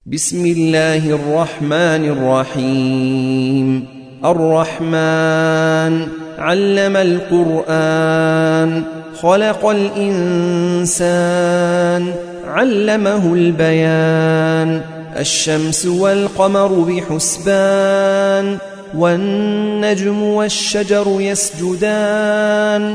بسم الله الرحمن الرحيم. الرحمن علم القرآن، خلق الإنسان، علمه البيان. الشمس والقمر بحسبان، والنجم والشجر يسجدان.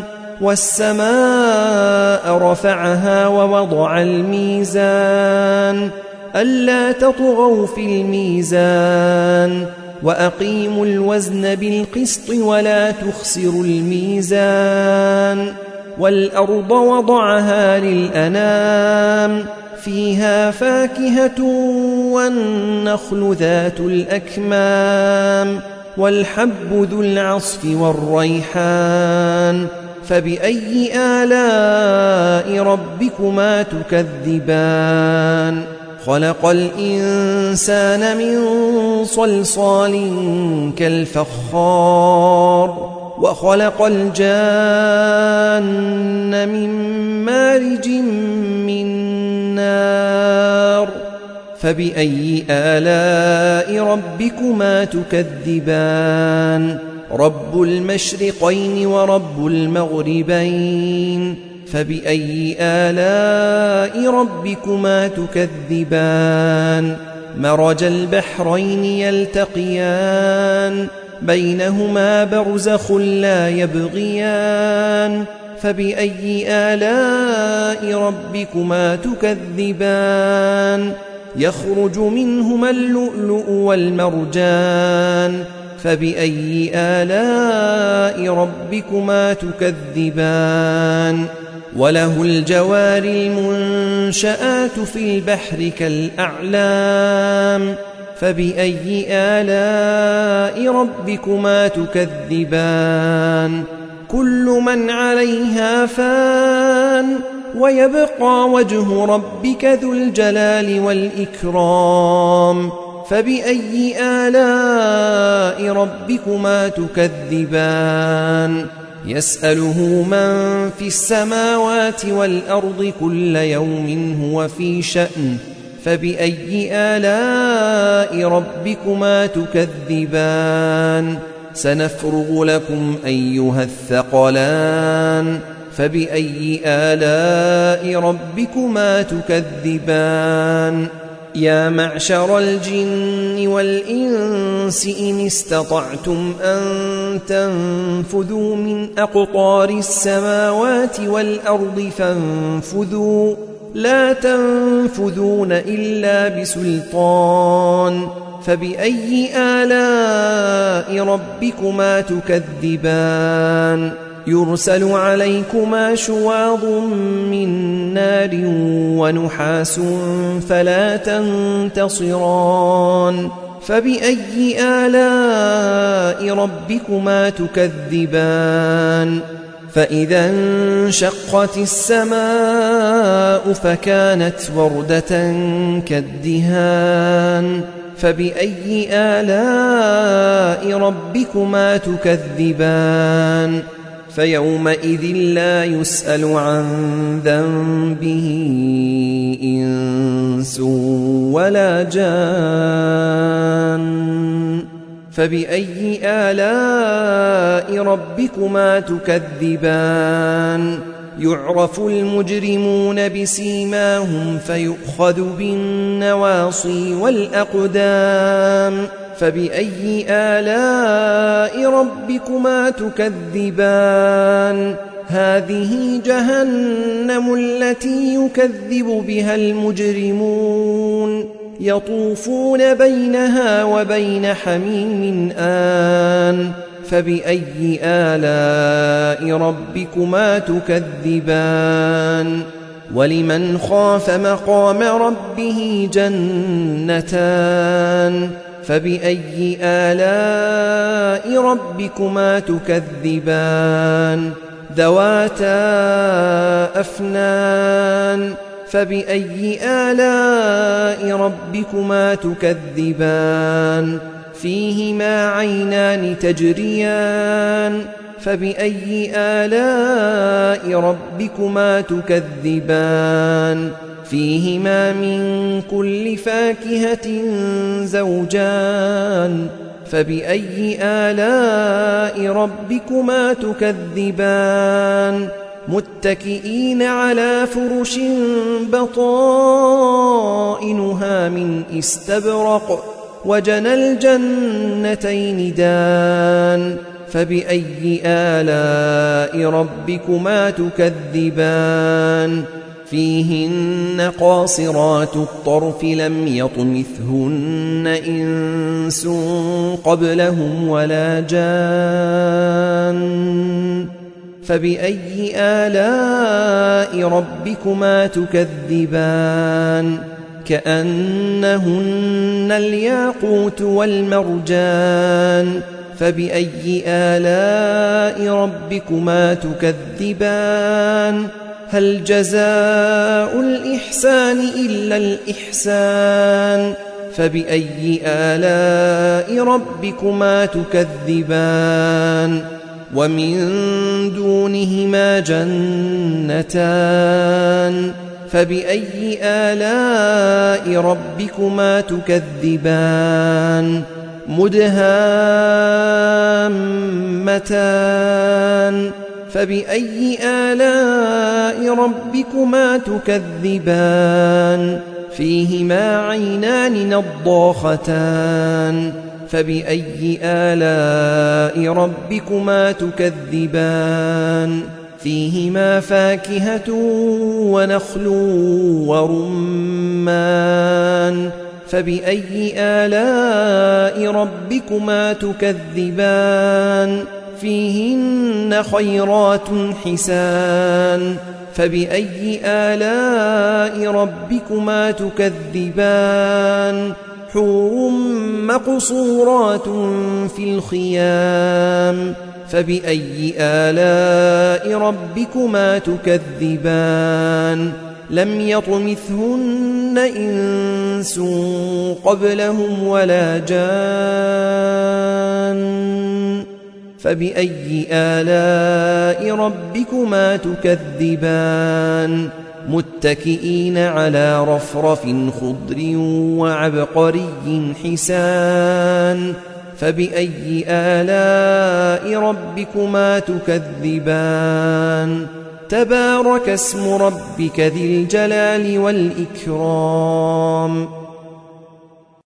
والسماء رفعها ووضع الميزان، ألا تطغوا في الميزان، وأقيموا الوزن بالقسط ولا تخسروا الميزان. والأرض وضعها للأنام، فيها فاكهة والنخل ذات الأكمام، والحب ذو العصف والريحان. فبأي آلاء ربكما تكذبان؟ خلق الإنسان من صلصال كالفخار، وخلق الجان من مارج من نار. فبأي آلاء ربكما تكذبان؟ رب المشرقين ورب المغربين. فبأي آلاء ربكما تكذبان؟ مرج البحرين يلتقيان، بينهما برزخ لا يبغيان. فبأي آلاء ربكما تكذبان؟ يخرج منهما اللؤلؤ والمرجان. فبأي آلاء ربكما تكذبان؟ وله الجوار المنشآت في البحر كالأعلام. فبأي آلاء ربكما تكذبان؟ كل من عليها فان، ويبقى وجه ربك ذو الجلال والإكرام. فبأي آلاء ربكما تكذبان؟ يسأله من في السماوات والأرض كل يوم هو في شأن. فبأي آلاء ربكما تكذبان؟ سنفرغ لكم أيها الثقلان. فبأي آلاء ربكما تكذبان؟ يا معشر الجن والإنس إن استطعتم أن تنفذوا من أقطار السماوات والأرض فانفذوا، لا تنفذون إلا بسلطان. فبأي آلاء ربكما تكذبان؟ يرسل عليكما شواظ من نار ونحاس فلا تنتصران. فبأي آلاء ربكما تكذبان؟ فإذا انشقت السماء فكانت وردة كالدهان. فبأي آلاء ربكما تكذبان؟ فيومئذ لا يسأل عن ذنبه إنس ولا جان. فبأي آلاء ربكما تكذبان؟ يعرف المجرمون بسيماهم فيؤخذ بالنواصي والأقدام. فبأي آلاء ربكما تكذبان؟ هذه جهنم التي يكذب بها المجرمون، يطوفون بينها وبين حميم آن. فبأي آلاء ربكما تكذبان؟ ولمن خاف مقام ربه جنتان. فبأي آلاء ربكما تكذبان؟ ذواتا أفنان. فبأي آلاء ربكما تكذبان؟ فيهما عينان تجريان. فبأي آلاء ربكما تكذبان؟ فيهما من كل فاكهة زوجان فبأي آلاء ربكما تكذبان متكئين على فرش بطائنها من استبرق وجنى الجنتين دان فبأي آلاء ربكما تكذبان فيهن قاصرات الطرف لم يطمثهن إنس قبلهم ولا جان فبأي آلاء ربكما تكذبان كأنهن الياقوت والمرجان فبأي آلاء ربكما تكذبان هل جزاء الإحسان إلا الإحسان فبأي آلاء ربكما تكذبان ومن دونهما جنتان فبأي آلاء ربكما تكذبان مدهامتان فبأي آلاء ربكما تكذبان فيهما عينان نضاختان فبأي آلاء ربكما تكذبان فيهما فاكهة ونخل ورمان فبأي آلاء ربكما تكذبان فيهن خيرات حسان فبأي آلاء ربكما تكذبان حور مقصورات في الخيام فبأي آلاء ربكما تكذبان لم يطمثهن إنس قبلهم ولا جان فبأي آلاء ربكما تكذبان متكئين على رفرف خضر وعبقري حسان فبأي آلاء ربكما تكذبان تبارك اسم ربك ذي الجلال والإكرام